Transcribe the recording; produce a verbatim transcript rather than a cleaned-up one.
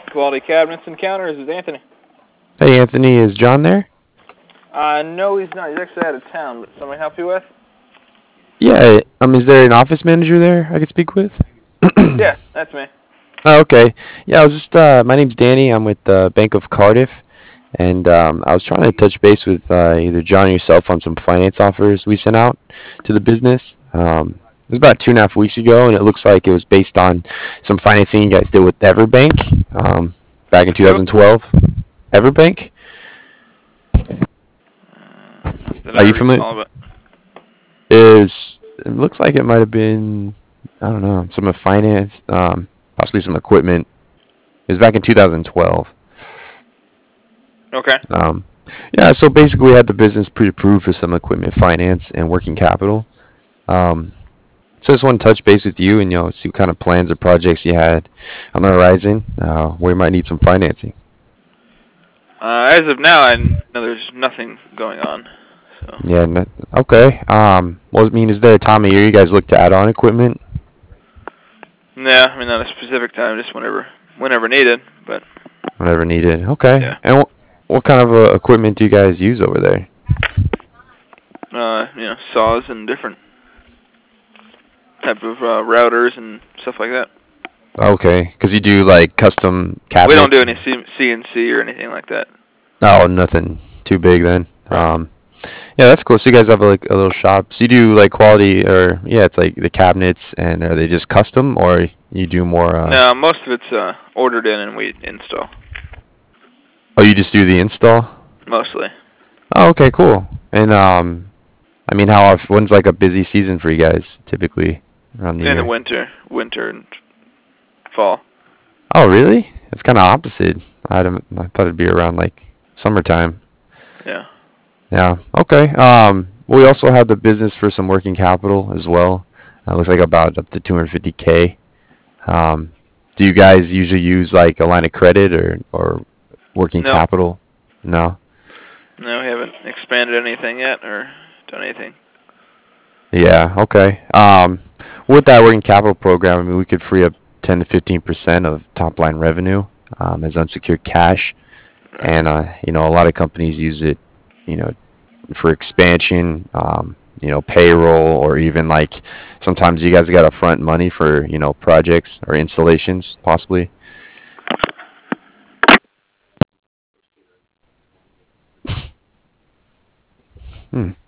Quality Cabinets and Counters. This is Anthony. Hey, Anthony, is John there? Uh, no, he's not. He's actually out of town. But something I help you with? Yeah, um, is there an office manager there I could speak with? Yeah, that's me. Oh, okay. Yeah, I was just, uh, my name's Danny. I'm with uh, Bank of Cardiff, and um, I was trying to touch base with uh, either John or yourself on some finance offers we sent out to the business. Um, it was about two and a half weeks ago, and it looks like it was based on some financing you guys did with Everbank um, back in Who? twenty twelve. Everbank? Uh, that Are I you familiar? recall, but Is it looks like it might have been, I don't know, some of finance, um, possibly some equipment. It was back in two thousand twelve. okay. Um, yeah, so basically we had the business pre-approved for some equipment finance and working capital. Um, so I just want to touch base with you and you know see what kind of plans or projects you had on the horizon. Uh, where you might need some financing. Uh, as of now, I know there's nothing going on. So Yeah, n- okay. Um, well, I mean, is there a time of year you guys look to add on equipment? yeah, I mean not a specific time, just whenever, whenever needed. But Whenever needed. Okay. yeah, And wh- what kind of uh, equipment do you guys use over there? uh, you know, saws and different type of uh, routers and stuff like that. Okay, because you do like custom We don't do cabinets. any C- CNC or anything like that. Oh, nothing too big then. Right. Um, yeah, that's cool. So you guys have like a little shop. So you do like quality, or yeah, it's like the cabinets, and are they just custom, or you do more? Uh, No, most of it's uh, ordered in and we install. oh, you just do the install. Mostly. Oh, okay, cool. And um, I mean, how often? When's like a busy season for you guys typically around the In the year? winter, winter and fall. Oh, really? It's kind of opposite. I don't, I thought it'd be around like summertime. Yeah. Yeah. Okay. Um, we also have the business for some working capital as well. Uh, looks like about up to two hundred fifty k. Um, do you guys usually use like a line of credit or or working No, capital? No. no, we haven't expanded anything yet or done anything. Yeah. Okay. Um, with that working capital program, I mean, we could free up ten to fifteen percent of top line revenue um, as unsecured cash, Right. and uh, you know, a lot of companies use it, you know, for expansion, um, you know, payroll, or even like sometimes you guys got to front money for, you know, projects or installations, possibly. Hmm.